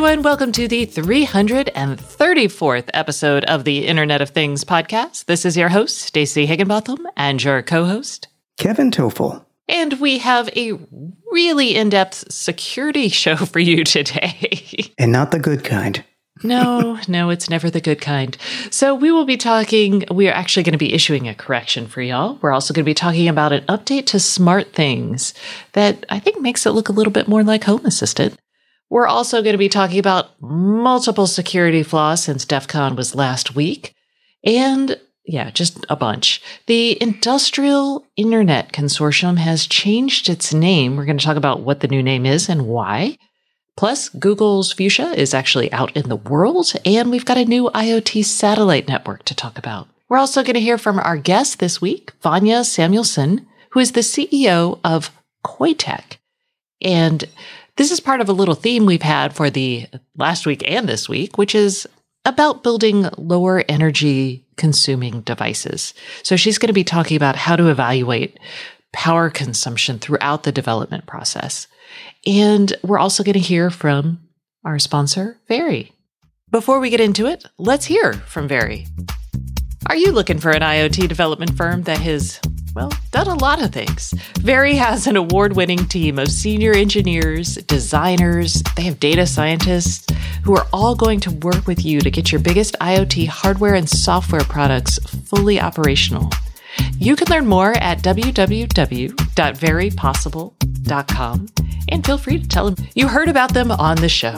everyone. Welcome to the 334th episode of the Internet of Things podcast. This is your host, Stacey Higginbotham, and your co-host, Kevin Toffel. And we have a really in-depth security show for you today. And not the good kind. No, it's never the good kind. So we are actually going to be issuing a correction for y'all. We're also going to be talking about an update to SmartThings that I think makes it look a little bit more like Home Assistant. We're also going to be talking about multiple security flaws since DEF CON was last week. And yeah, just a bunch. The Industrial Internet Consortium has changed its name. We're going to talk about what the new name is and why. Plus, Google's Fuchsia is actually out in the world, and we've got a new IoT satellite network to talk about. We're also going to hear from our guest this week, Vanya Samuelson, who is the CEO of Koitech. And this is part of a little theme we've had for the last week and this week, which is about building lower energy consuming devices. So she's going to be talking about how to evaluate power consumption throughout the development process. And we're also going to hear from our sponsor, Very. Before we get into it, let's hear from Very. Are you looking for an IoT development firm that has, done a lot of things? Very has an award-winning team of senior engineers, designers, they have data scientists who are all going to work with you to get your biggest IoT hardware and software products fully operational. You can learn more at www.verypossible.com and feel free to tell them you heard about them on the show.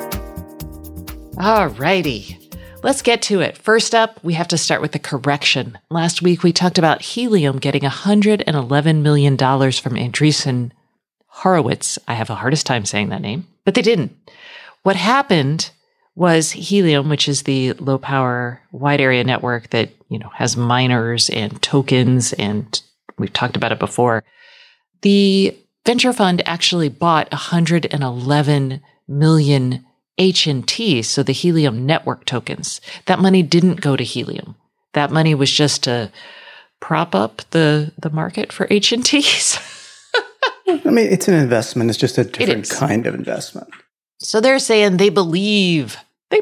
Alrighty. Let's get to it. First up, we have to start with the correction. Last week, we talked about Helium getting $111 million from Andreessen Horowitz. I have the hardest time saying that name, but they didn't. What happened was Helium, which is the low power wide area network that, has miners and tokens, and we've talked about it before. The venture fund actually bought 111 million HNT, so the Helium network tokens. That money didn't go to Helium. That money was just to prop up the market for HNTs. I mean, it's an investment. It's just a different kind of investment. So they're saying they believe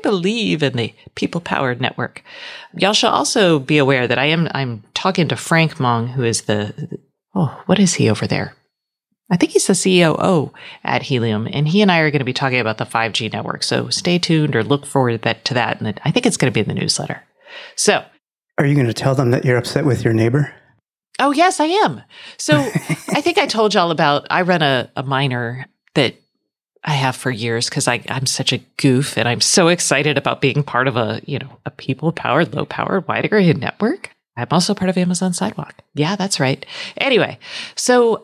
in the people-powered network. Y'all should also be aware that I'm talking to Frank Mong, who is what is he over there? I think he's the COO at Helium, and he and I are going to be talking about the 5G network. So stay tuned or look forward to that. And I think it's going to be in the newsletter. So, are you going to tell them that you're upset with your neighbor? Oh, yes, I am. So I think I told y'all I run a miner that I have for years because I'm such a goof and I'm so excited about being part of a people-powered, low-powered, wide area network. I'm also part of Amazon Sidewalk. Yeah, that's right. Anyway, so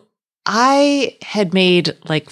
I had made like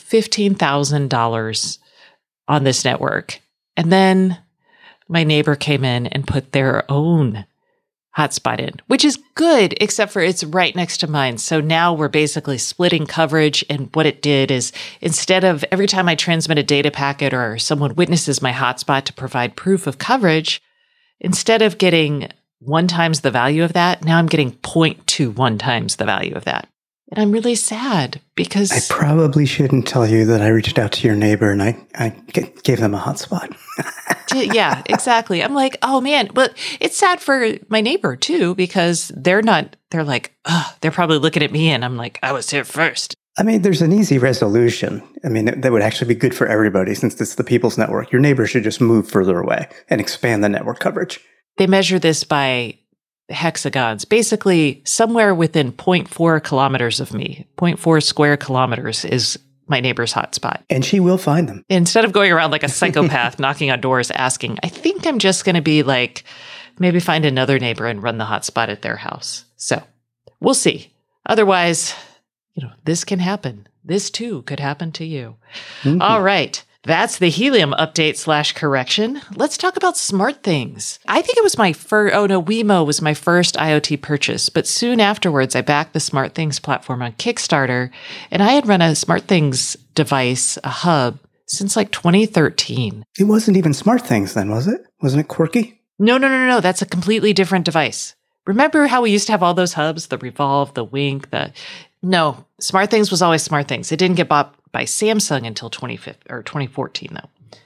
$15,000 on this network. And then my neighbor came in and put their own hotspot in, which is good, except for it's right next to mine. So now we're basically splitting coverage. And what it did is instead of every time I transmit a data packet or someone witnesses my hotspot to provide proof of coverage, instead of getting 1 times the value of that, now I'm getting 0.21 times the value of that. And I'm really sad because I probably shouldn't tell you that I reached out to your neighbor and I gave them a hotspot. Yeah, exactly. I'm like, oh man, but it's sad for my neighbor too, because they're like, they're probably looking at me and I'm like, I was here first. I mean, there's an easy resolution. I mean, that would actually be good for everybody since it's the people's network. Your neighbor should just move further away and expand the network coverage. They measure this by hexagons, basically somewhere within 0.4 kilometers of me. 0.4 square kilometers is my neighbor's hotspot. And she will find them. Instead of going around like a psychopath knocking on doors asking, I think I'm just going to be like, maybe find another neighbor and run the hotspot at their house. So we'll see. Otherwise, this can happen. This too could happen to you. Mm-hmm. All right. That's the Helium update / correction. Let's talk about SmartThings. I think it was my Wemo was my first IoT purchase, but soon afterwards, I backed the SmartThings platform on Kickstarter, and I had run a SmartThings device, a hub, since like 2013. It wasn't even SmartThings then, was it? Wasn't it Quirky? No. That's a completely different device. Remember how we used to have all those hubs, the Revolve, the Wink, No, SmartThings was always SmartThings. It didn't get bought by Samsung until 2014, though.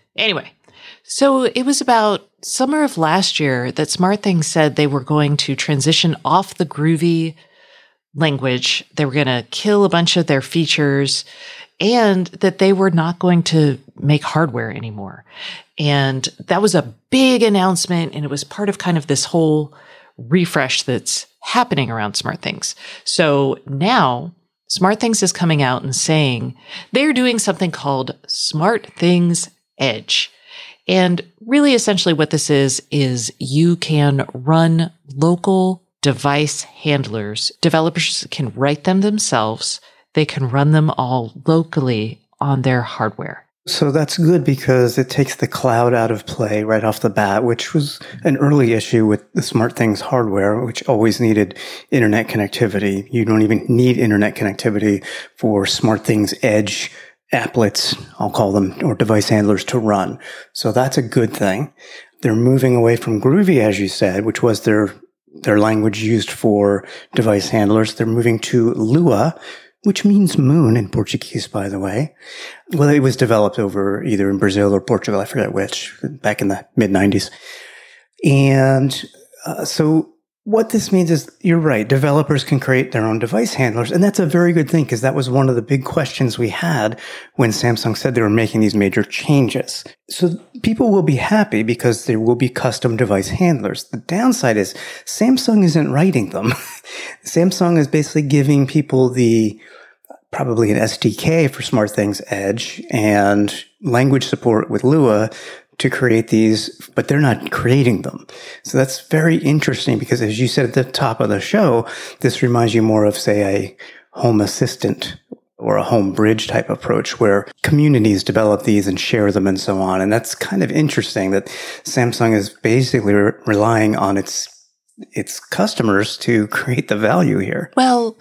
Anyway, so it was about summer of last year that SmartThings said they were going to transition off the Groovy language. They were going to kill a bunch of their features and that they were not going to make hardware anymore. And that was a big announcement. And it was part of kind of this whole refresh that's happening around SmartThings. So now SmartThings is coming out and saying they're doing something called SmartThings Edge. And really essentially what this is you can run local device handlers. Developers can write them themselves. They can run them all locally on their hardware. So that's good because it takes the cloud out of play right off the bat, which was an early issue with the SmartThings hardware, which always needed internet connectivity. You don't even need internet connectivity for SmartThings Edge applets, I'll call them, or device handlers to run. So that's a good thing. They're moving away from Groovy, as you said, which was their language used for device handlers. They're moving to Lua, which means moon in Portuguese, by the way. Well, it was developed over either in Brazil or Portugal, I forget which, back in the mid-90s. And so what this means is, you're right, developers can create their own device handlers. And that's a very good thing, because that was one of the big questions we had when Samsung said they were making these major changes. So people will be happy because there will be custom device handlers. The downside is Samsung isn't writing them. Samsung is basically giving people probably an SDK for SmartThings Edge and language support with Lua to create these, but they're not creating them. So that's very interesting because, as you said at the top of the show, this reminds you more of, say, a Home Assistant or a Home Bridge type approach where communities develop these and share them and so on. And that's kind of interesting that Samsung is basically relying on its customers to create the value here. Well,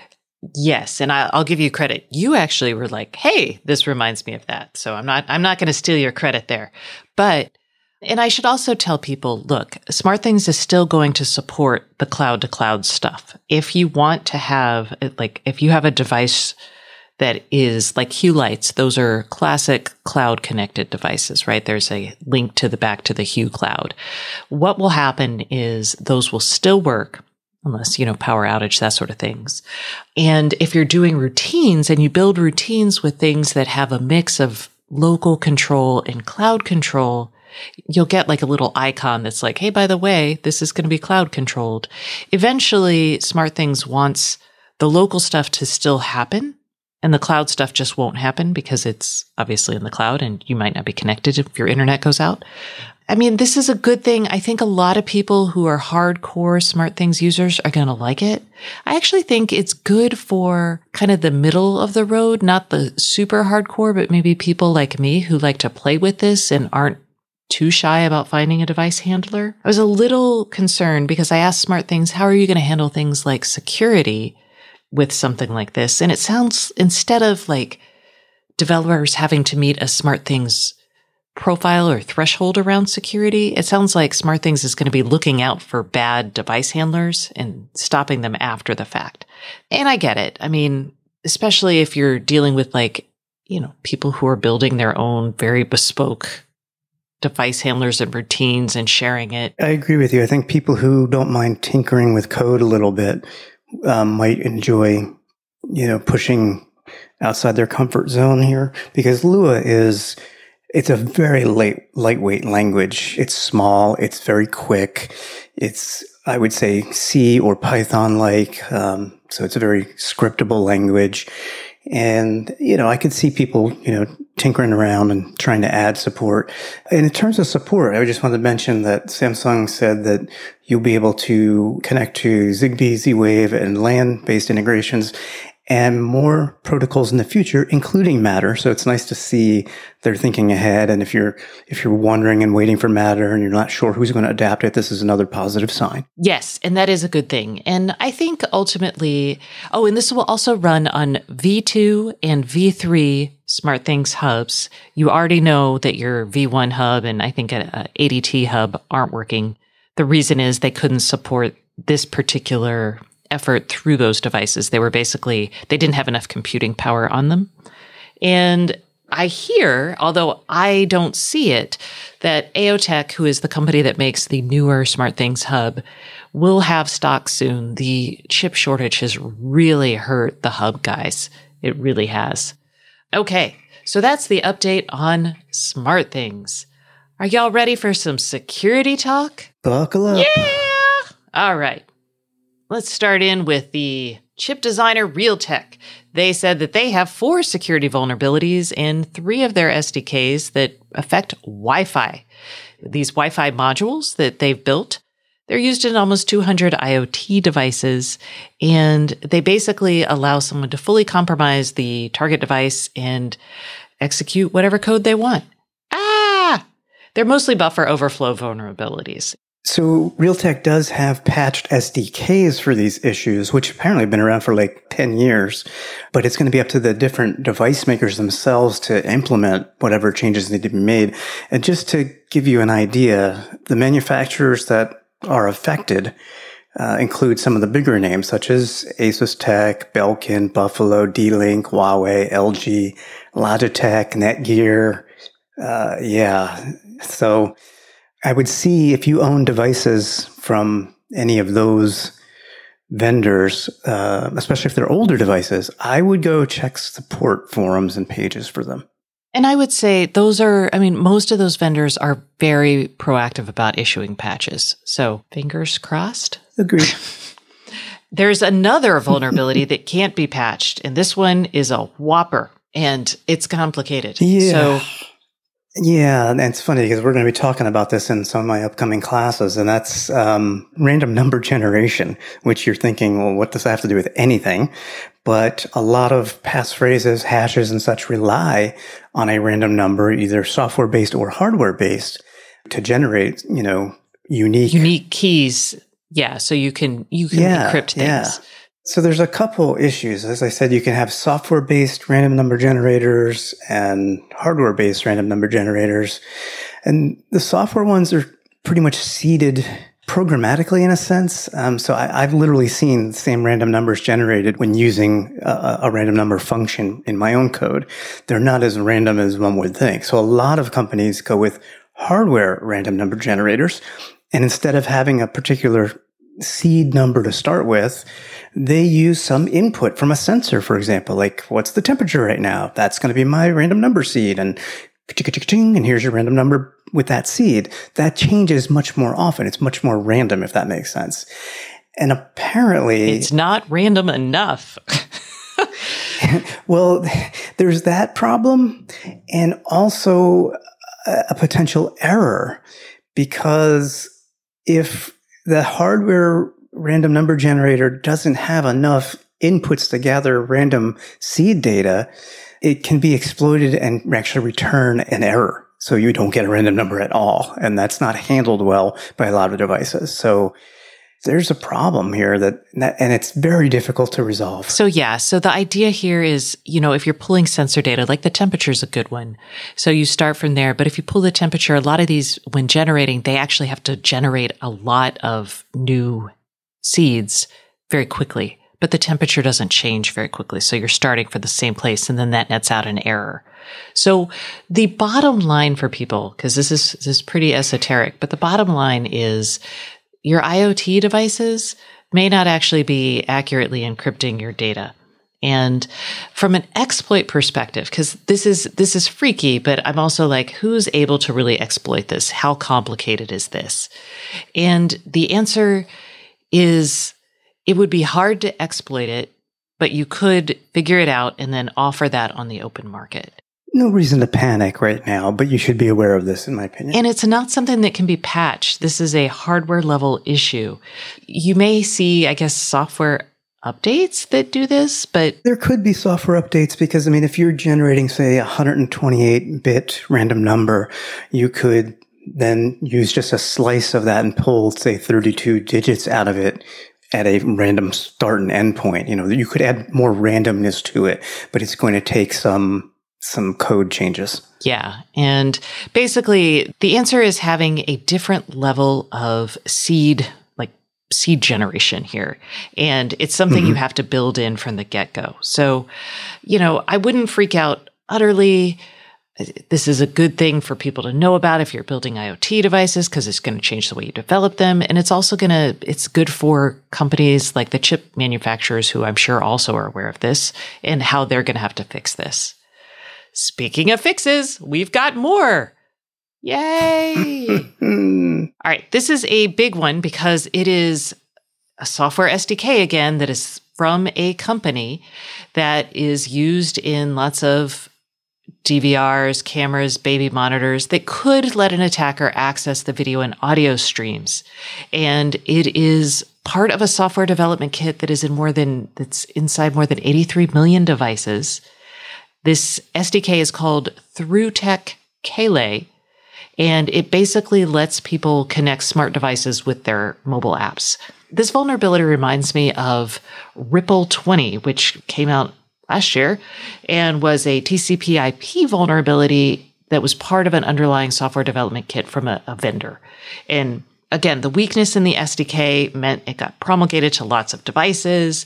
yes, and I'll give you credit. You actually were like, "Hey, this reminds me of that." So I'm not going to steal your credit there. But, and I should also tell people, look, SmartThings is still going to support the cloud to cloud stuff. If you want to have, if you have a device that is like Hue Lights, those are classic cloud connected devices, right? There's a link to the back to the Hue cloud. What will happen is those will still work, unless, power outage, that sort of things. And if you're doing routines and you build routines with things that have a mix of local control and cloud control, you'll get like a little icon that's like, hey, by the way, this is going to be cloud controlled. Eventually, SmartThings wants the local stuff to still happen, and the cloud stuff just won't happen because it's obviously in the cloud and you might not be connected if your internet goes out. I mean, this is a good thing. I think a lot of people who are hardcore SmartThings users are going to like it. I actually think it's good for kind of the middle of the road, not the super hardcore, but maybe people like me who like to play with this and aren't too shy about finding a device handler. I was a little concerned because I asked SmartThings, how are you going to handle things like security with something like this? And it sounds, instead of like developers having to meet a SmartThings profile or threshold around security, it sounds like SmartThings is going to be looking out for bad device handlers and stopping them after the fact. And I get it. I mean, especially if you're dealing with people who are building their own very bespoke device handlers and routines and sharing it. I agree with you. I think people who don't mind tinkering with code a little bit might enjoy, pushing outside their comfort zone here, because Lua it's a very lightweight language. It's small. It's very quick. It's, I would say, C or Python-like. So it's a very scriptable language. And, I could see people, tinkering around and trying to add support. And in terms of support, I just wanted to mention that Samsung said that you'll be able to connect to Zigbee, Z-Wave, and LAN-based integrations and more protocols in the future, including Matter. So it's nice to see they're thinking ahead. And if you're wondering and waiting for Matter and you're not sure who's going to adapt it, this is another positive sign. Yes, and that is a good thing. And I think ultimately, and this will also run on V2 and V3 SmartThings hubs. You already know that your V1 hub and I think an ADT hub aren't working. The reason is they couldn't support this particular effort through those devices. They didn't have enough computing power on them. And I hear, although I don't see it, that AOTech, who is the company that makes the newer SmartThings hub, will have stock soon. The chip shortage has really hurt the hub guys. It really has. Okay, so that's the update on SmartThings. Are y'all ready for some security talk? Buckle up. Yeah! All right. Let's start in with the chip designer Realtek. They said that they have 4 security vulnerabilities in 3 of their SDKs that affect Wi-Fi. These Wi-Fi modules that they've built, they're used in almost 200 IoT devices, and they basically allow someone to fully compromise the target device and execute whatever code they want. They're mostly buffer overflow vulnerabilities. So Realtek does have patched SDKs for these issues, which apparently have been around for like 10 years, but it's going to be up to the different device makers themselves to implement whatever changes need to be made. And just to give you an idea, the manufacturers that are affected include some of the bigger names such as ASUSTeK, Belkin, Buffalo, D-Link, Huawei, LG, Logitech, Netgear. So I would see if you own devices from any of those vendors, especially if they're older devices, I would go check support forums and pages for them. And I would say most of those vendors are very proactive about issuing patches. So fingers crossed. Agreed. There's another vulnerability that can't be patched, and this one is a whopper, and it's complicated. Yeah, and it's funny because we're going to be talking about this in some of my upcoming classes, and that's random number generation, which you're thinking, well, what does that have to do with anything? But a lot of passphrases, hashes, and such rely on a random number, either software-based or hardware-based, to generate, unique keys. Yeah, so you can encrypt things. Yeah. So there's a couple issues. As I said, you can have software-based random number generators and hardware-based random number generators. And the software ones are pretty much seeded programmatically in a sense. So I've literally seen the same random numbers generated when using a random number function in my own code. They're not as random as one would think. So a lot of companies go with hardware random number generators. And instead of having a particular seed number to start with, they use some input from a sensor, for example, like what's the temperature right now? That's going to be my random number seed. And here's your random number with that seed. That changes much more often. It's much more random, if that makes sense. And apparently it's not random enough. Well, there's that problem and also a potential error, because if the hardware random number generator doesn't have enough inputs to gather random seed data, it can be exploited and actually return an error. So you don't get a random number at all. And that's not handled well by a lot of devices. So there's a problem here and it's very difficult to resolve. So the idea here is, if you're pulling sensor data, like the temperature is a good one. So you start from there. But if you pull the temperature, a lot of these, when generating, they actually have to generate a lot of new seeds very quickly. But the temperature doesn't change very quickly. So you're starting for the same place, and then that nets out an error. So the bottom line for people, because this is pretty esoteric, but the bottom line is your IoT devices may not actually be accurately encrypting your data. And from an exploit perspective, because this is freaky, but I'm also like, who's able to really exploit this? How complicated is this? And the answer is, it would be hard to exploit it, but you could figure it out and then offer that on the open market. No reason to panic right now, but you should be aware of this, in my opinion. And it's not something that can be patched. This is a hardware level issue. You may see, I guess, software updates that do this, but there could be software updates because, if you're generating, say, a 128-bit random number, you could then use just a slice of that and pull, say, 32 digits out of it at a random start and end point. You could add more randomness to it, but it's going to take some code changes. Yeah. And basically the answer is having a different level of seed generation here. And it's something you have to build in from the get-go. So, I wouldn't freak out utterly, This is a good thing for people to know about if you're building IoT devices, because it's going to change the way you develop them. And it's also it's good for companies like the chip manufacturers, who I'm sure also are aware of this, and how they're going to have to fix this. Speaking of fixes, we've got more. Yay! All right. This is a big one because it is a software SDK again that is from a company that is used in lots of DVRs, cameras, baby monitors that could let an attacker access the video and audio streams. And it is part of a software development kit that is that's inside more than 83 million devices. This SDK is called ThruTech Kale, and it basically lets people connect smart devices with their mobile apps. This vulnerability reminds me of Ripple 20, which came out last year and was a TCP/IP vulnerability that was part of an underlying software development kit from a vendor. And again, the weakness in the SDK meant it got promulgated to lots of devices.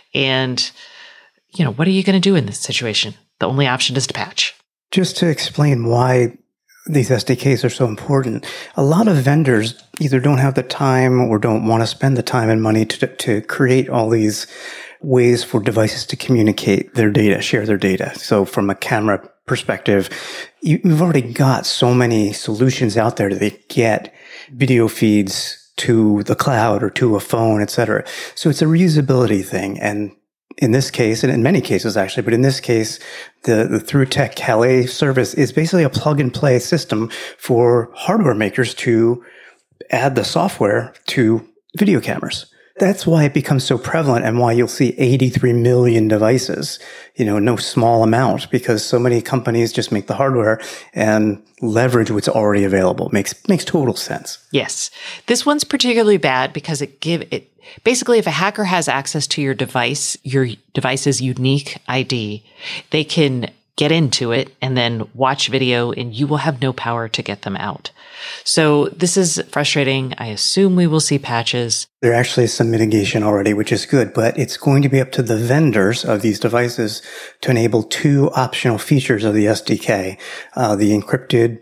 And, what are you going to do in this situation? The only option is to patch. Just to explain why these SDKs are so important, a lot of vendors either don't have the time or don't want to spend the time and money to create all these ways for devices to communicate their data, share their data. So from a camera perspective, you've already got so many solutions out there that get video feeds to the cloud or to a phone, et cetera. So it's a reusability thing. And in this case, and in many cases actually, but in this case, the ThruTech Kale service is basically a plug and play system for hardware makers to add the software to video cameras. That's why it becomes so prevalent and why you'll see 83 million devices, no small amount, because so many companies just make the hardware and leverage what's already available. Makes total sense. Yes. This one's particularly bad because basically, if a hacker has access to your device's unique ID, they can get into it and then watch video, and you will have no power to get them out. So this is frustrating. I assume we will see patches. There actually is some mitigation already, which is good, but it's going to be up to the vendors of these devices to enable two optional features of the SDK, the encrypted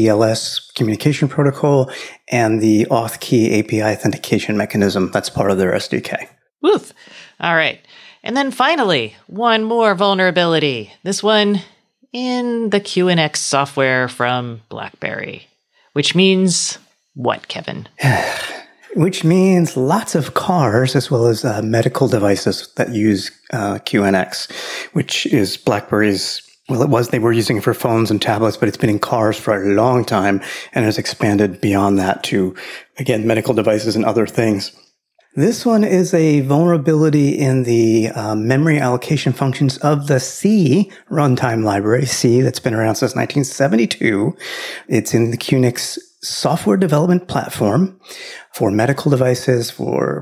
DTLS communication protocol and the auth key API authentication mechanism. That's part of their SDK. Woof. All right. And then finally, one more vulnerability. This one in the QNX software from BlackBerry, which means what, Kevin? Which means lots of cars as well as medical devices that use QNX, which is BlackBerry's. Well, they were using it for phones and tablets, but it's been in cars for a long time and has expanded beyond that to, again, medical devices and other things. This one is a vulnerability in the memory allocation functions of the C runtime library, C, that's been around since 1972. It's in the QNX software development platform for medical devices, for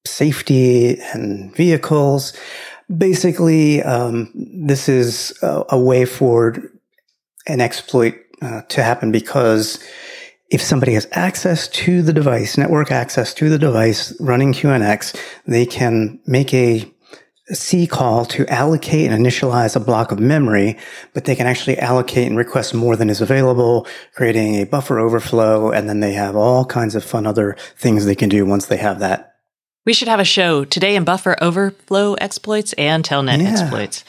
safety and vehicles. Basically, this is a way for an exploit to happen because if somebody has access to the device, network access to the device running QNX, they can make a C call to allocate and initialize a block of memory, but they can actually allocate and request more than is available, creating a buffer overflow, and then they have all kinds of fun other things they can do once they have that. We should have a show today in buffer overflow exploits and telnet exploits.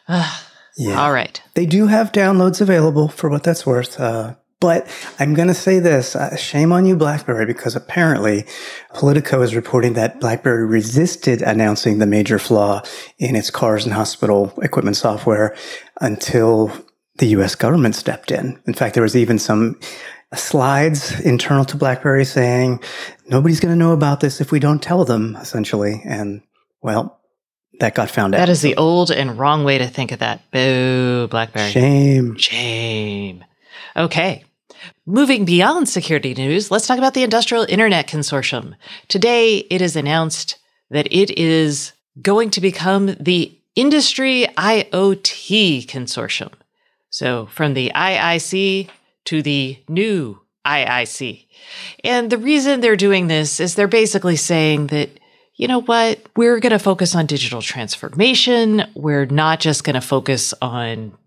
All right. They do have downloads available for what that's worth. But I'm going to say this, shame on you, BlackBerry, because apparently Politico is reporting that BlackBerry resisted announcing the major flaw in its cars and hospital equipment software until the U.S. government stepped in. In fact, there was even some slides internal to BlackBerry saying, nobody's going to know about this if we don't tell them, essentially. And, well, that got found out. That is the old and wrong way to think of that. Boo, BlackBerry. Shame. Okay. Moving beyond security news, let's talk about the Industrial Internet Consortium. Today, it is announced that it is going to become the Industry IoT Consortium. So from the IIC to the new IIC. And the reason they're doing this is they're basically saying that, you know what, we're going to focus on digital transformation. We're not just going to focus on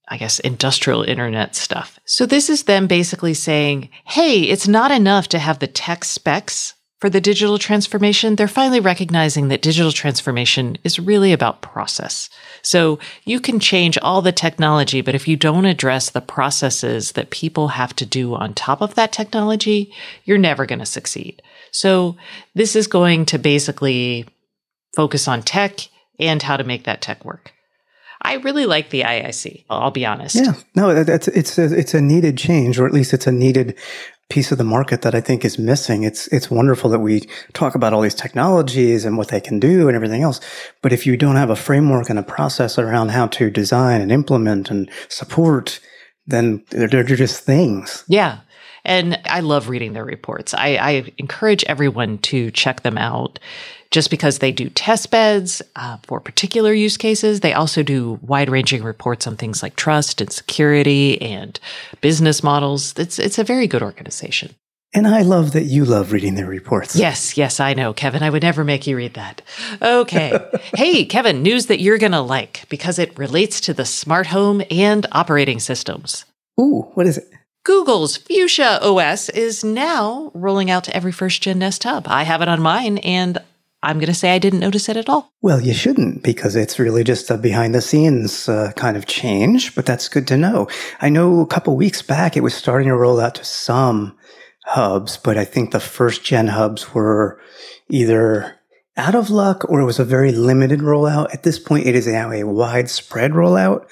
I guess, industrial internet stuff. So this is them basically saying, hey, it's not enough to have the tech specs for the digital transformation. They're finally recognizing that digital transformation is really about process. So you can change all the technology, but if you don't address the processes that people have to do on top of that technology, you're never going to succeed. So this is going to basically focus on tech and how to make that tech work. I really like the IIC. I'll be honest. Yeah, no, it's a needed change, or at least it's a needed piece of the market that I think is missing. It's wonderful that we talk about all these technologies and what they can do and everything else. But if you don't have a framework and a process around how to design and implement and support, then they're just things. Yeah. And I love reading their reports. I encourage everyone to check them out just because they do test beds for particular use cases. They also do wide-ranging reports on things like trust and security and business models. It's a very good organization. And I love that you love reading their reports. Yes, I know, Kevin. I would never make you read that. Okay. Hey, Kevin, news that you're going to like because it relates to the smart home and operating systems. Ooh, what is it? Google's Fuchsia OS is now rolling out to every first-gen Nest Hub. I have it on mine, and I'm going to say I didn't notice it at all. Well, you shouldn't, because it's really just a behind-the-scenes kind of change, but that's good to know. I know a couple weeks back it was starting to roll out to some hubs, but I think the first-gen hubs were either out of luck or it was a very limited rollout. At this point, it is now a widespread rollout.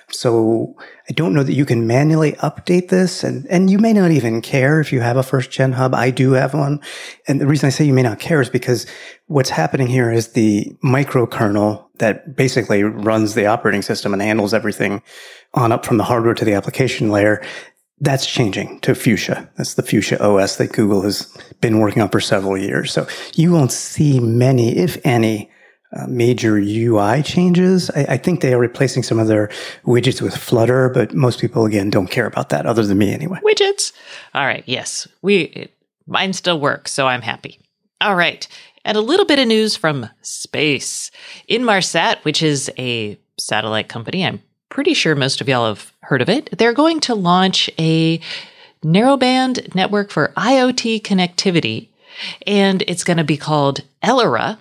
So I don't know that you can manually update this, and you may not even care if you have a first-gen hub. I do have one. And the reason I say you may not care is because what's happening here is the microkernel that basically runs the operating system and handles everything on up from the hardware to the application layer. That's changing to Fuchsia. That's the Fuchsia OS that Google has been working on for several years. So you won't see many, if any, major UI changes. I think they are replacing some of their widgets with Flutter, but most people, again, don't care about that, other than me anyway. Widgets. All right. Yes. Mine still works, so I'm happy. All right. And a little bit of news from space. Inmarsat, which is a satellite company, I'm pretty sure most of y'all have heard of it. They're going to launch a narrowband network for IoT connectivity, and it's going to be called ELERA.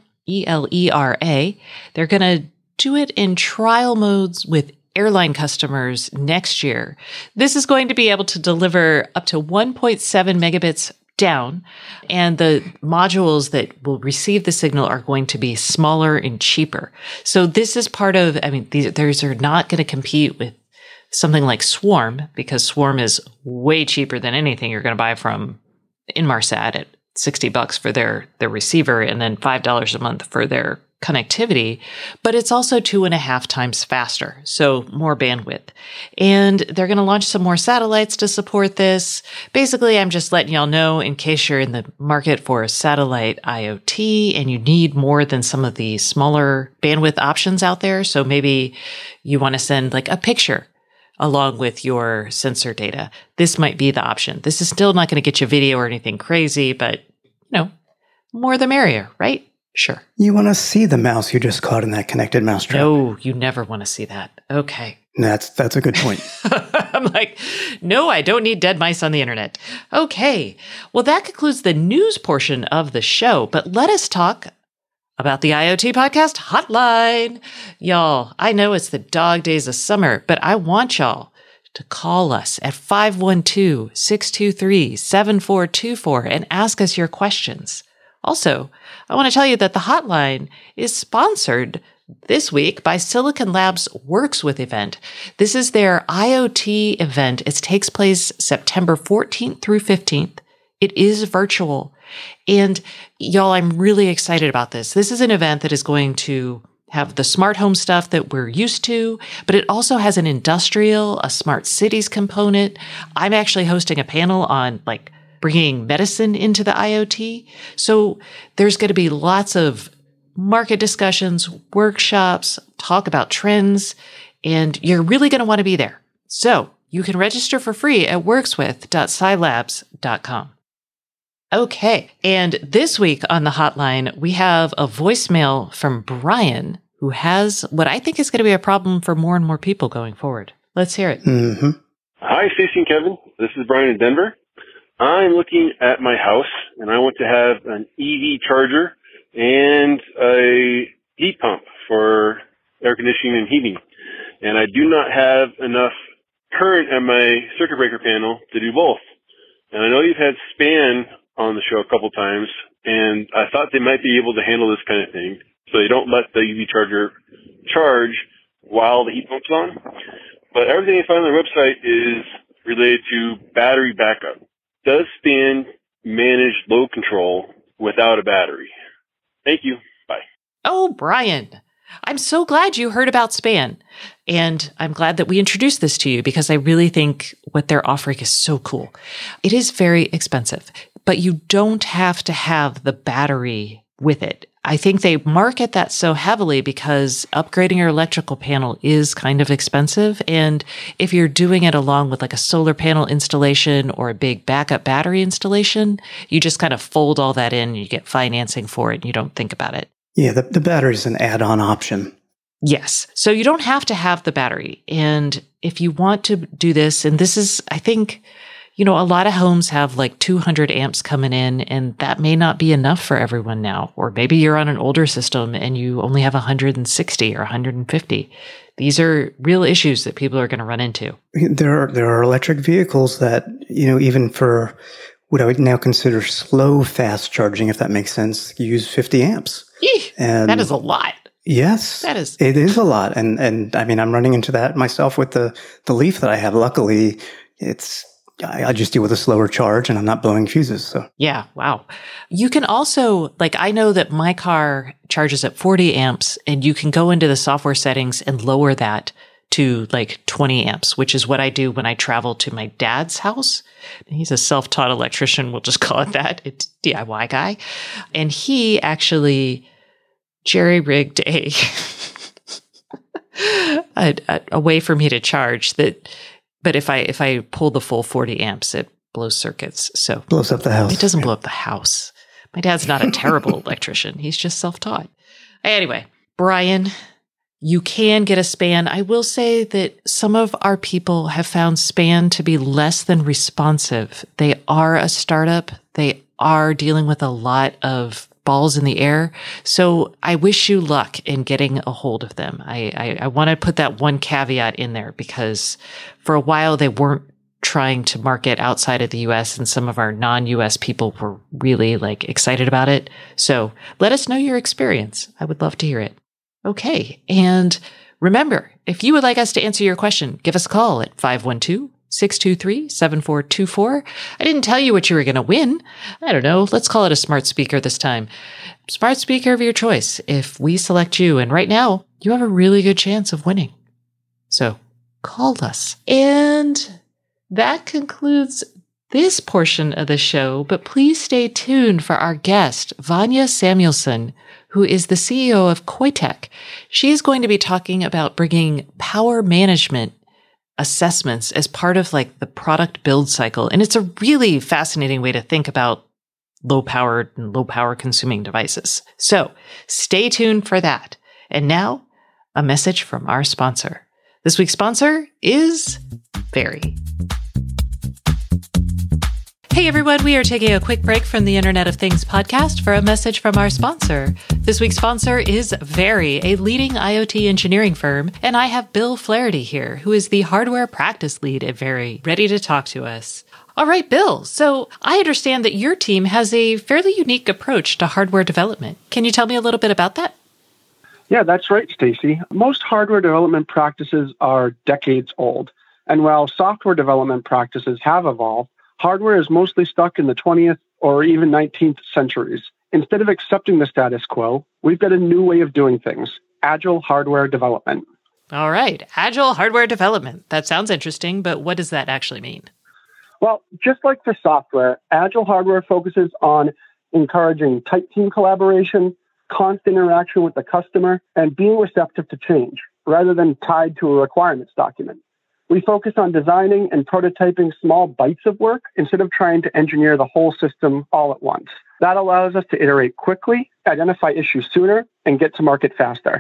ELERA. They're going to do it in trial modes with airline customers next year. This is going to be able to deliver up to 1.7 megabits down, and the modules that will receive the signal are going to be smaller and cheaper. So this is part of, these are not going to compete with something like Swarm, because Swarm is way cheaper than anything you're going to buy from Inmarsat at $60 for their receiver and then $5 a month for their connectivity, but it's also 2.5 times faster, so more bandwidth. And they're going to launch some more satellites to support this. Basically, I'm just letting y'all know in case you're in the market for satellite IoT and you need more than some of the smaller bandwidth options out there. So maybe you want to send like a picture along with your sensor data. This might be the option. This is still not going to get you video or anything crazy, but more the merrier, right? Sure. You want to see the mouse you just caught in that connected mousetrap. No, you never want to see that. Okay. That's a good point. I'm like, no, I don't need dead mice on the internet. Okay. Well, that concludes the news portion of the show, but let us talk about the IoT Podcast Hotline. Y'all, I know it's the dog days of summer, but I want y'all to call us at 512-623-7424 and ask us your questions. Also, I want to tell you that the hotline is sponsored this week by Silicon Labs Works With event. This is their IoT event. It takes place September 14th through 15th. It is virtual. And y'all, I'm really excited about this. This is an event that is going to have the smart home stuff that we're used to, but it also has an industrial, a smart cities component. I'm actually hosting a panel on bringing medicine into the IoT. So there's going to be lots of market discussions, workshops, talk about trends, and you're really going to want to be there. So you can register for free at workswith.scilabs.com. Okay. And this week on the hotline, we have a voicemail from Brian, who has what I think is going to be a problem for more and more people going forward. Let's hear it. Mm-hmm. Hi, Stacey and Kevin. This is Brian in Denver. I'm looking at my house, and I want to have an EV charger and a heat pump for air conditioning and heating. And I do not have enough current at my circuit breaker panel to do both. And I know you've had Span on the show a couple times, and I thought they might be able to handle this kind of thing, so they don't let the EV charger charge while the heat pump's on. But everything I find on their website is related to battery backup. Does Span manage load control without a battery? Thank you. Bye. Oh, Brian, I'm so glad you heard about Span. And I'm glad that we introduced this to you because I really think what they're offering is so cool. It is very expensive, but you don't have to have the battery with it. I think they market that so heavily because upgrading your electrical panel is kind of expensive. And if you're doing it along with like a solar panel installation or a big backup battery installation, you just kind of fold all that in, you get financing for it, and you don't think about it. Yeah, the battery is an add-on option. Yes. So you don't have to have the battery. And if you want to do this, and this is, I think, a lot of homes have like 200 amps coming in, and that may not be enough for everyone now. Or maybe you're on an older system and you only have 160 or 150. These are real issues that people are going to run into. There are electric vehicles that, even for what I would now consider slow fast charging, if that makes sense, use 50 amps. And that is a lot. Yes, it is a lot. And I mean, I'm running into that myself with the Leaf that I have. Luckily, I just deal with a slower charge and I'm not blowing fuses. So yeah. Wow. You can also, I know that my car charges at 40 amps and you can go into the software settings and lower that to 20 amps, which is what I do when I travel to my dad's house. He's a self-taught electrician. We'll just call it that. It's DIY guy. And he actually jerry-rigged a way for me to charge that. But if I pull the full 40 amps, it blows circuits. So blows up the house. It doesn't blow up the house. My dad's not a terrible electrician. He's just self-taught. Anyway, Brian, you can get a Span. I will say that some of our people have found Span to be less than responsive. They are a startup. They are dealing with a lot of balls in the air. So I wish you luck in getting a hold of them. I want to put that one caveat in there because for a while they weren't trying to market outside of the US and some of our non-US people were really excited about it. So let us know your experience. I would love to hear it. Okay. And remember, if you would like us to answer your question, give us a call at 512-623-7424. I didn't tell you what you were going to win. I don't know. Let's call it a smart speaker this time. Smart speaker of your choice if we select you. And right now, you have a really good chance of winning. So call us. And that concludes this portion of the show. But please stay tuned for our guest, Vanya Samuelson, who is the CEO of Koitech. She is going to be talking about bringing power management assessments as part of the product build cycle. And it's a really fascinating way to think about low power and low power consuming devices. So stay tuned for that. And now a message from our sponsor. This week's sponsor is Very. Hey everyone, we are taking a quick break from the Internet of Things podcast for a message from our sponsor. This week's sponsor is Very, a leading IoT engineering firm, and I have Bill Flaherty here, who is the hardware practice lead at Very, ready to talk to us. All right, Bill, so I understand that your team has a fairly unique approach to hardware development. Can you tell me a little bit about that? Yeah, that's right, Stacey. Most hardware development practices are decades old, and while software development practices have evolved, hardware is mostly stuck in the 20th or even 19th centuries. Instead of accepting the status quo, we've got a new way of doing things, agile hardware development. All right, agile hardware development. That sounds interesting, but what does that actually mean? Well, just like for software, agile hardware focuses on encouraging tight team collaboration, constant interaction with the customer, and being receptive to change, rather than tied to a requirements document. We focus on designing and prototyping small bites of work instead of trying to engineer the whole system all at once. That allows us to iterate quickly, identify issues sooner, and get to market faster.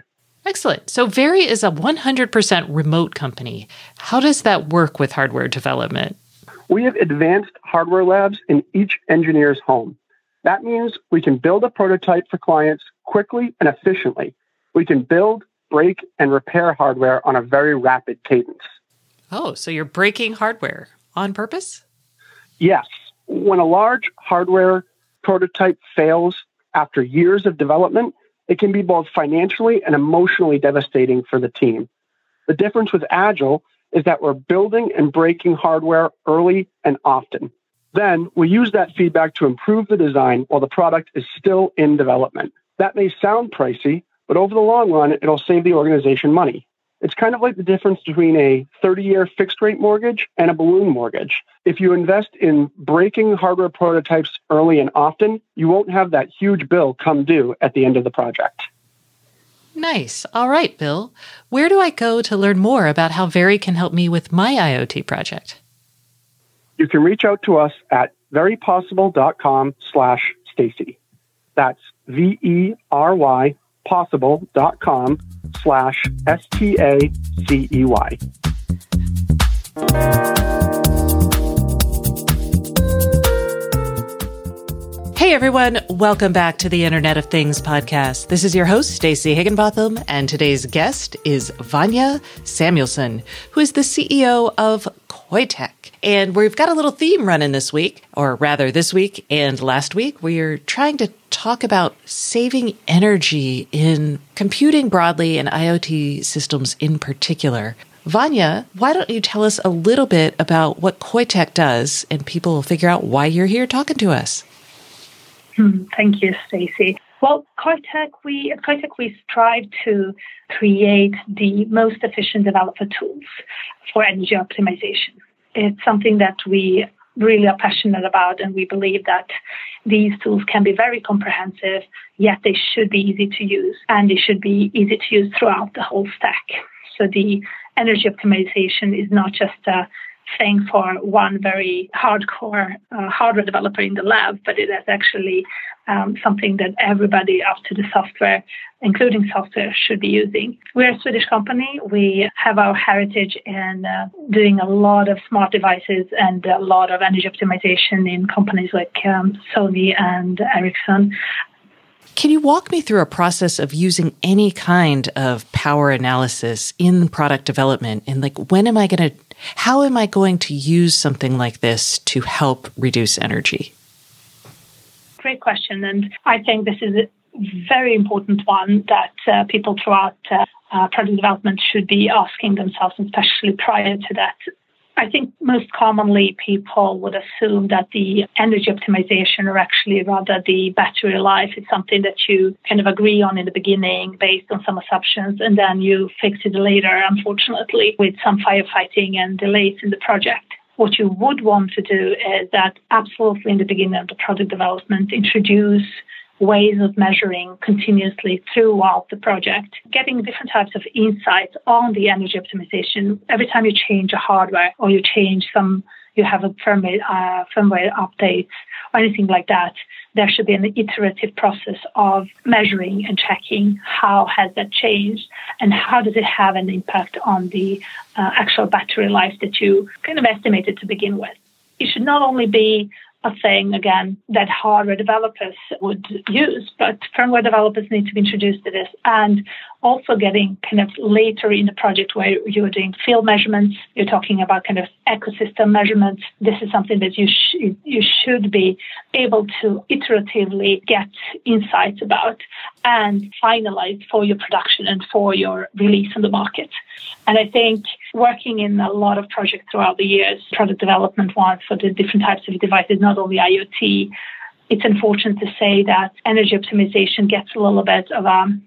Excellent. So Very is a 100% remote company. How does that work with hardware development? We have advanced hardware labs in each engineer's home. That means we can build a prototype for clients quickly and efficiently. We can build, break, and repair hardware on a very rapid cadence. Oh, so you're breaking hardware on purpose? Yes. When a large hardware prototype fails after years of development, it can be both financially and emotionally devastating for the team. The difference with Agile is that we're building and breaking hardware early and often. Then we use that feedback to improve the design while the product is still in development. That may sound pricey, but over the long run, it'll save the organization money. It's kind of like the difference between a 30-year fixed-rate mortgage and a balloon mortgage. If you invest in breaking hardware prototypes early and often, you won't have that huge bill come due at the end of the project. Nice. All right, Bill. Where do I go to learn more about how Very can help me with my IoT project? You can reach out to us at verypossible.com/Stacy. That's VERY possible.com/STACEY. Hey everyone, welcome back to the Internet of Things podcast. This is your host, Stacey Higginbotham, and today's guest is Vanja Samuelson, who is the CEO of Koitek. And we've got a little theme running this week, or rather this week and last week. We're trying to talk about saving energy in computing broadly and IoT systems in particular. Vanja, why don't you tell us a little bit about what Koitek does, and people will figure out why you're here talking to us. Thank you, Stacey. Well, at Koitek, we strive to create the most efficient developer tools for energy optimization. It's something that we really are passionate about, and we believe that these tools can be very comprehensive, yet they should be easy to use, and they should be easy to use throughout the whole stack. So the energy optimization is not just a thing for one very hardcore hardware developer in the lab, but it is actually something that everybody up to the software, including software, should be using. We're a Swedish company. We have our heritage in doing a lot of smart devices and a lot of energy optimization in companies like Sony and Ericsson. Can you walk me through a process of using any kind of power analysis in product development? And how am I going to use something like this to help reduce energy? Great question. And I think this is a very important one that people throughout product development should be asking themselves, especially prior to that. I think most commonly people would assume that the energy optimization, or actually rather the battery life, is something that you kind of agree on in the beginning based on some assumptions, and then you fix it later, unfortunately, with some firefighting and delays in the project. What you would want to do is that absolutely in the beginning of the product development, introduce ways of measuring continuously throughout the project, getting different types of insights on the energy optimization. Every time you change a hardware or you have a firmware updates or anything like that, there should be an iterative process of measuring and checking how has that changed and how does it have an impact on the actual battery life that you kind of estimated to begin with. It should not only be a thing, again, that hardware developers would use, but firmware developers need to be introduced to this, and also getting kind of later in the project where you're doing field measurements, you're talking about kind of ecosystem measurements. This is something that you should be able to iteratively get insights about and finalize for your production and for your release on the market. And I think working in a lot of projects throughout the years, product development ones for the different types of devices, not only IoT, it's unfortunate to say that energy optimization gets a little bit of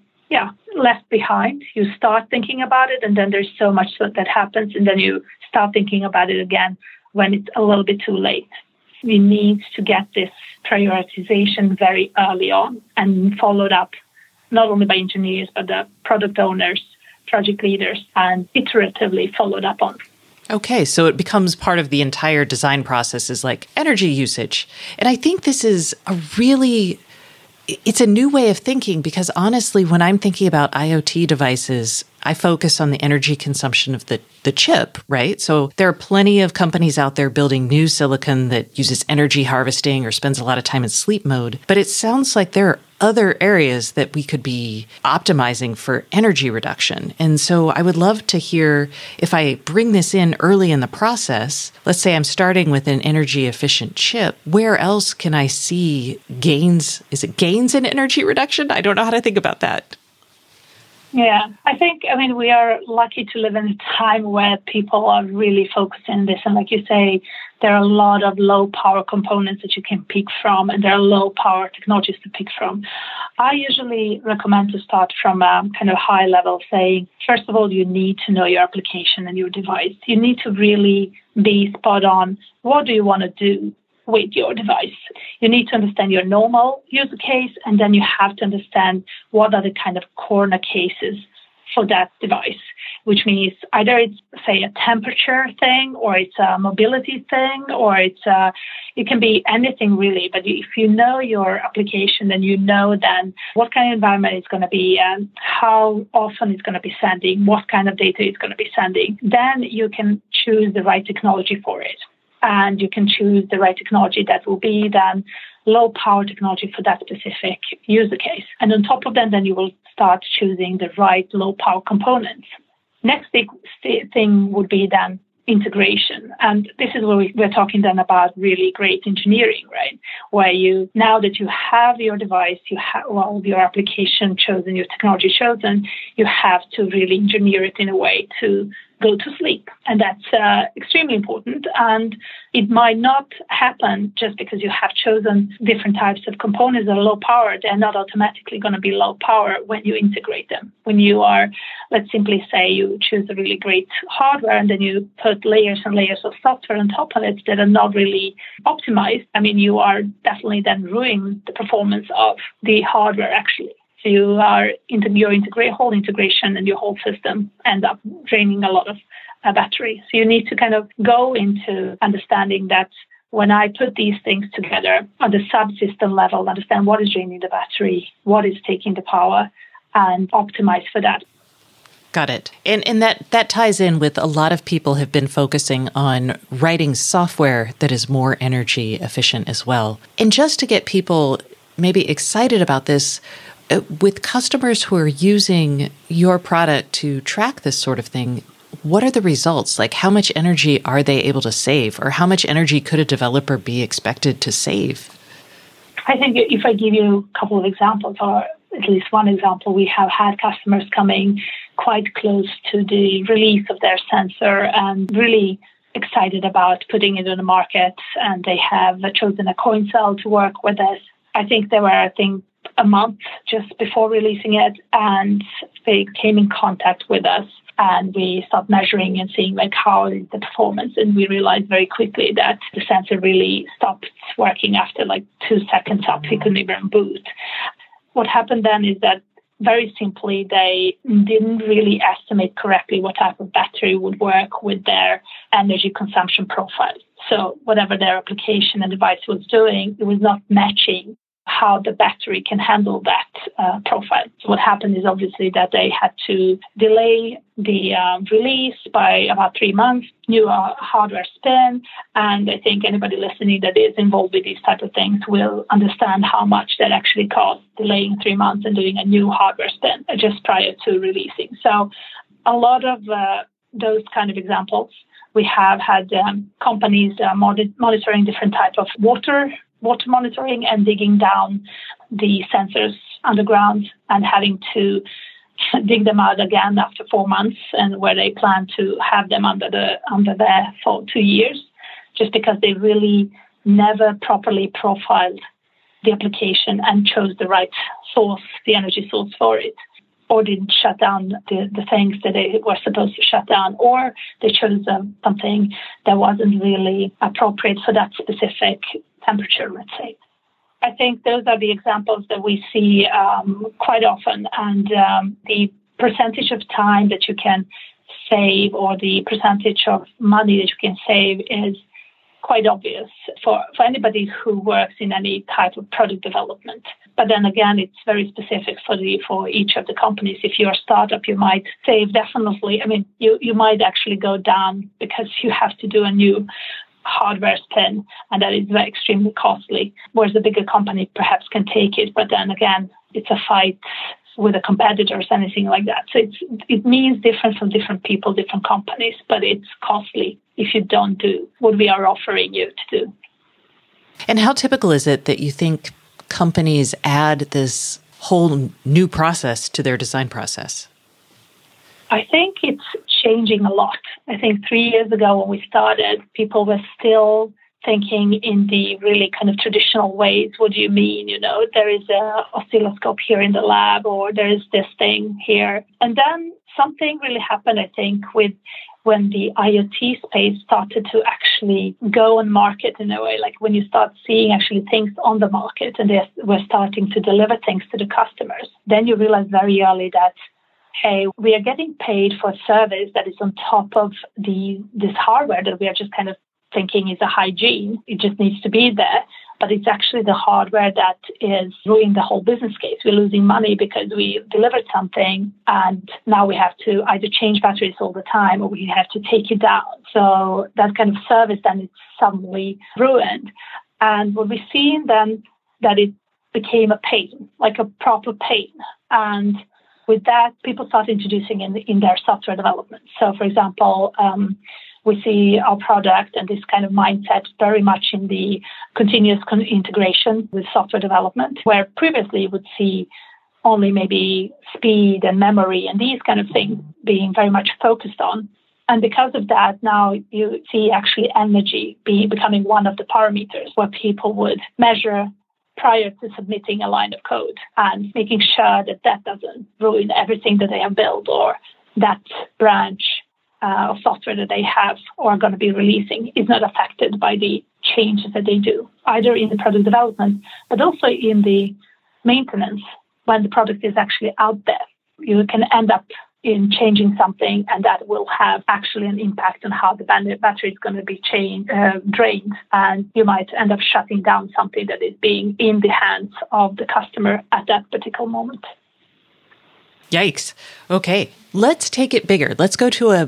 left behind. You start thinking about it, and then there's so much that happens, and then you start thinking about it again when it's a little bit too late. We need to get this prioritization very early on and followed up not only by engineers, but the product owners, project leaders, and iteratively followed up on. Okay, so it becomes part of the entire design process is like energy usage. And I think this is a really it's a new way of thinking because honestly, when I'm thinking about IoT devices, I focus on the energy consumption of the chip, right? So there are plenty of companies out there building new silicon that uses energy harvesting or spends a lot of time in sleep mode. But it sounds like there are other areas that we could be optimizing for energy reduction. And so I would love to hear if I bring this in early in the process, let's say I'm starting with an energy efficient chip, where else can I see gains? Is it gains in energy reduction? I don't know how to think about that. Yeah, I mean, we are lucky to live in a time where people are really focused on this. And like you say, there are a lot of low power components that you can pick from, and there are low power technologies to pick from. I usually recommend to start from a kind of high level, saying, first of all, you need to know your application and your device. You need to really be spot on. What do you want to do with your device? You need to understand your normal user case, and then you have to understand what are the kind of corner cases for that device, which means either it's, say, a temperature thing, or it's a mobility thing, or it can be anything really. But if you know your application, then you know then what kind of environment it's going to be and how often it's going to be sending, what kind of data it's going to be sending, then you can choose the right technology for it. And you can choose the right technology that will be then low power technology for that specific user case. And on top of that, then you will start choosing the right low power components. Next big thing would be then integration. And this is where we're talking then about really great engineering, right? Where you, now that you have your device, you have your application chosen, your technology chosen, you have to really engineer it in a way to go to sleep. And that's extremely important. And it might not happen just because you have chosen different types of components that are low power. They're not automatically going to be low power when you integrate them. When you are, let's simply say you choose a really great hardware and then you put layers and layers of software on top of it that are not really optimized. I mean, you are definitely then ruining the performance of the hardware actually. So you are your whole integration and your whole system end up draining a lot of battery. So you need to kind of go into understanding that when I put these things together on the subsystem level, understand what is draining the battery, what is taking the power, and optimize for that. Got it. And that ties in with a lot of people have been focusing on writing software that is more energy efficient as well. And just to get people maybe excited about this, with customers who are using your product to track this sort of thing, what are the results? Like, how much energy are they able to save, or how much energy could a developer be expected to save? I think if I give you a couple of examples, or at least one example, we have had customers coming quite close to the release of their sensor and really excited about putting it in the market, and they have chosen a coin cell to work with us. I think they were, a month just before releasing it, and they came in contact with us, and we started measuring and seeing how is the performance, and we realized very quickly that the sensor really stopped working after 2 seconds up. We couldn't even boot. What happened then is that very simply they didn't really estimate correctly what type of battery would work with their energy consumption profile. So whatever their application and device was doing, it was not matching how the battery can handle that profile. So what happened is obviously that they had to delay the release by about 3 months, new hardware spin, and I think anybody listening that is involved with these type of things will understand how much that actually costs, delaying 3 months and doing a new hardware spin just prior to releasing. So a lot of those kind of examples. We have had companies monitoring different type of water monitoring and digging down the sensors underground and having to dig them out again after 4 months, and where they plan to have them under there for 2 years, just because they really never properly profiled the application and chose the right source, the energy source for it, or didn't shut down the things that they were supposed to shut down, or they chose something that wasn't really appropriate for that specific temperature, let's say. I think those are the examples that we see quite often, and the percentage of time that you can save or the percentage of money that you can save is quite obvious for anybody who works in any type of product development. But then again, it's very specific for each of the companies. If you're a startup, you might save definitely. I mean, you might actually go down because you have to do a new hardware spin, and that is very extremely costly. Whereas a bigger company perhaps can take it, but then again, it's a fight with the competitors, anything like that. So it means different from different people, different companies, but it's costly if you don't do what we are offering you to do. And how typical is it that you think companies add this whole new process to their design process? I think it's changing a lot. I think 3 years ago when we started, people were still thinking in the really kind of traditional ways. What do you mean? There is a oscilloscope here in the lab, or there is this thing here. And then something really happened, I think, when the IoT space started to actually go on market in a way, like when you start seeing actually things on the market and they were starting to deliver things to the customers, then you realize very early that, hey, we are getting paid for a service that is on top of this hardware that we are just kind of thinking is a hygiene. It just needs to be there. But it's actually the hardware that is ruining the whole business case. We're losing money because we delivered something and now we have to either change batteries all the time or we have to take it down. So that kind of service then is suddenly ruined. And what we've seen then that it became a pain, like a proper pain. And with that, people start introducing in their software development. So, for example, we see our product and this kind of mindset very much in the continuous integration with software development, where previously you would see only maybe speed and memory and these kind of things being very much focused on. And because of that, now you see actually energy becoming one of the parameters where people would measure prior to submitting a line of code and making sure that that doesn't ruin everything that they have built or that branch of software that they have or are going to be releasing is not affected by the changes that they do, either in the product development, but also in the maintenance when the product is actually out there. You can end up in changing something and that will have actually an impact on how the battery is going to be drained. And you might end up shutting down something that is being in the hands of the customer at that particular moment. Yikes. Okay, let's take it bigger. Let's go to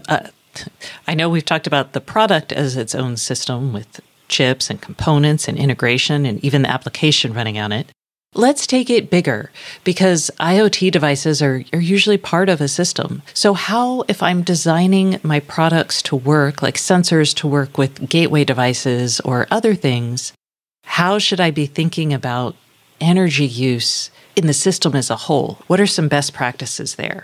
I know we've talked about the product as its own system with chips and components and integration and even the application running on it. Let's take it bigger because IoT devices are usually part of a system. So how, if I'm designing my products to work, like sensors to work with gateway devices or other things, how should I be thinking about energy use in the system as a whole? What are some best practices there?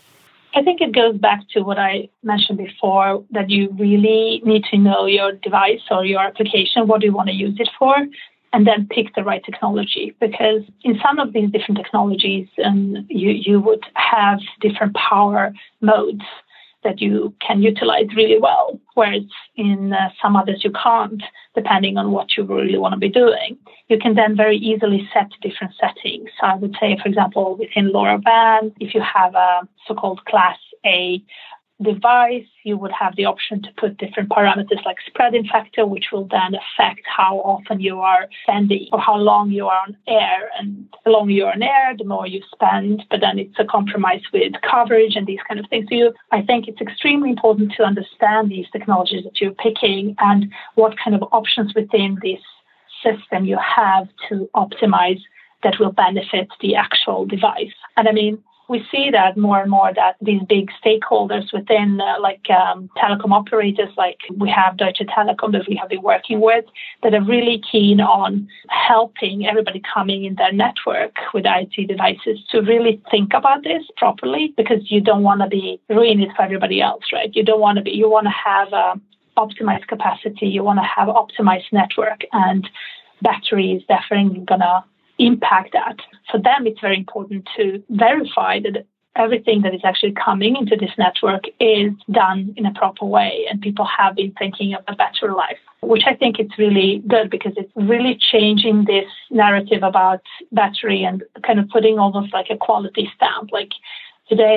I think it goes back to what I mentioned before, that you really need to know your device or your application, what do you want to use it for, and then pick the right technology. Because in some of these different technologies, you would have different power modes that you can utilize really well, whereas in some others you can't, depending on what you really want to be doing. You can then very easily set different settings. So I would say, for example, within LoRaWAN, if you have a so-called Class A device, you would have the option to put different parameters like spreading factor, which will then affect how often you are sending or how long you are on air. And the longer you're on air, the more you spend, but then it's a compromise with coverage and these kind of things. So I think it's extremely important to understand these technologies that you're picking and what kind of options within this system you have to optimize that will benefit the actual device. And I mean, we see that more and more that these big stakeholders within telecom operators, like we have Deutsche Telekom that we have been working with, that are really keen on helping everybody coming in their network with IoT devices to really think about this properly, because you don't want to be ruining it for everybody else, right? You want to have optimized capacity, you want to have optimized network, and battery is definitely going to impact that. For them, it's very important to verify that everything that is actually coming into this network is done in a proper way and people have been thinking of a better life, which I think it's really good because it's really changing this narrative about battery and kind of putting almost like a quality stamp. Like today,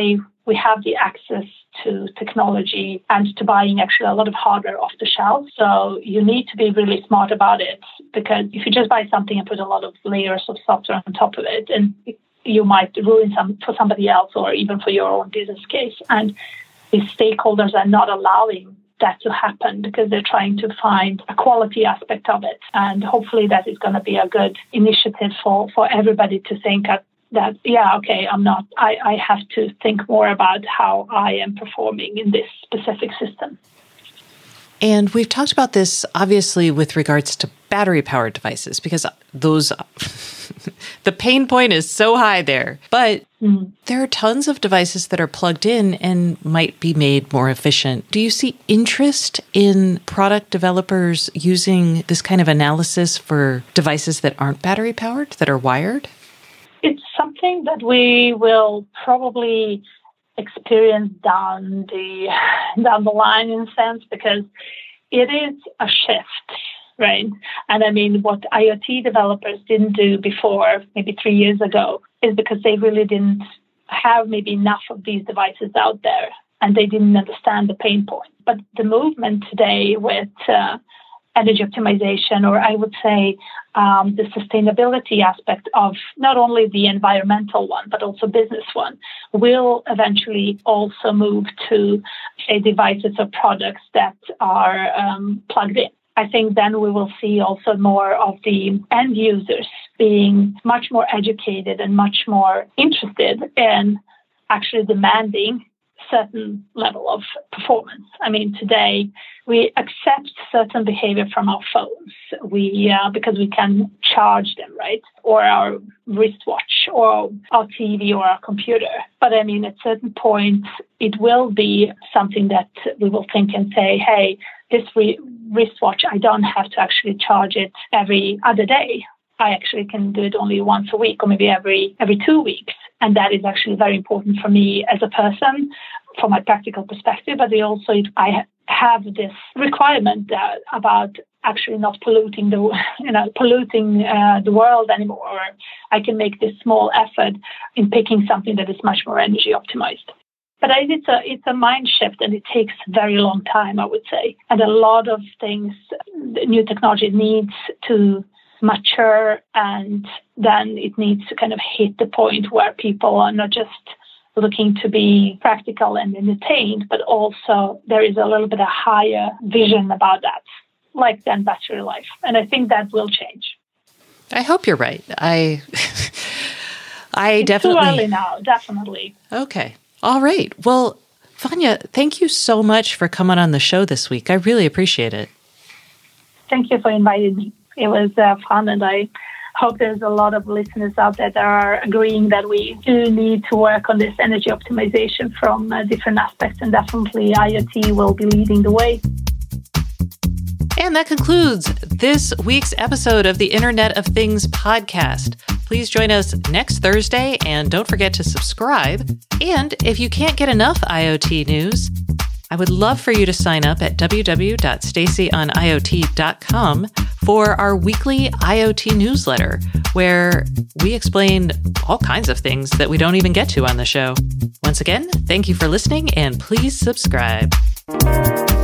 we have the access to technology and to buying actually a lot of hardware off the shelf. So you need to be really smart about it, because if you just buy something and put a lot of layers of software on top of it, and you might ruin some for somebody else or even for your own business case. And the stakeholders are not allowing that to happen because they're trying to find a quality aspect of it. And hopefully that is going to be a good initiative for everybody to think that, yeah, okay, I have to think more about how I am performing in this specific system. And we've talked about this, obviously, with regards to battery-powered devices, because those, the pain point is so high there. But there are tons of devices that are plugged in and might be made more efficient. Do you see interest in product developers using this kind of analysis for devices that aren't battery-powered, that are wired? It's something that we will probably experience down the line, in a sense, because it is a shift, right? And I mean, what IoT developers didn't do before, maybe 3 years ago, is because they really didn't have maybe enough of these devices out there, and they didn't understand the pain point. But the movement today with energy optimization, or I would say the sustainability aspect of not only the environmental one, but also business one, will eventually also move to, say, devices or products that are plugged in. I think then we will see also more of the end users being much more educated and much more interested in actually demanding certain level of performance. I mean, today we accept certain behavior from our phones. Because we can charge them, right? Or our wristwatch, or our TV, or our computer. But I mean, at certain points, it will be something that we will think and say, hey, this wristwatch, I don't have to actually charge it every other day. I actually can do it only once a week, or maybe every 2 weeks. And that is actually very important for me as a person, from my practical perspective. But I have this requirement about actually not polluting the world anymore. Or I can make this small effort in picking something that is much more energy optimized. But it's a mind shift, and it takes a very long time, I would say. And a lot of things, new technology needs to mature, and then it needs to kind of hit the point where people are not just looking to be practical and entertained, but also there is a little bit of higher vision about that, like then battery life. And I think that will change. I hope you're right. I it's definitely... too early now, definitely. Okay. All right. Well, Vanja, thank you so much for coming on the show this week. I really appreciate it. Thank you for inviting me. It was fun, and I hope there's a lot of listeners out there that are agreeing that we do need to work on this energy optimization from different aspects, and definitely IoT will be leading the way. And that concludes this week's episode of the Internet of Things podcast. Please join us next Thursday, and don't forget to subscribe. And if you can't get enough IoT news, I would love for you to sign up at www.stacyoniot.com for our weekly IoT newsletter, where we explain all kinds of things that we don't even get to on the show. Once again, thank you for listening, and please subscribe.